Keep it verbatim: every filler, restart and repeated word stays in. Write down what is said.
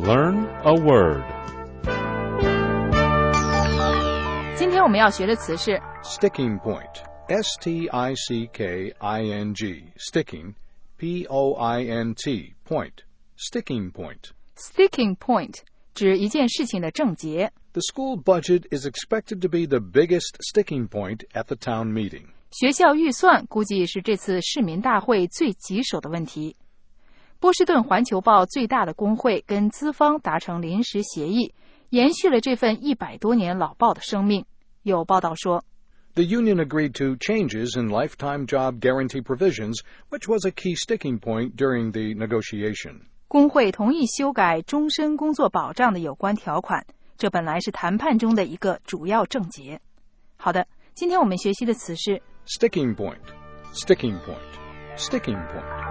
learn a word. 今天我们要学的词是 Sticking point. S T I C K I N G. Sticking. P O I N T. Point. Sticking point. Sticking point 指一件事情的症结。 The school budget is expected to be the biggest sticking point at the town meeting. 学校预算估计是这次市民大会最棘手的问题。波士顿环球报最大的工会跟资方达成临时协议，延续了这份一百多年老报的生命。有报道说 The union agreed to changes in lifetime job guarantee provisions, which was a key sticking point during the negotiation. 工会同意修改终身工作保障的有关条款，这本来是谈判中的一个主要症结。好的，今天我们学习的词是 Sticking point. Sticking point. Sticking point.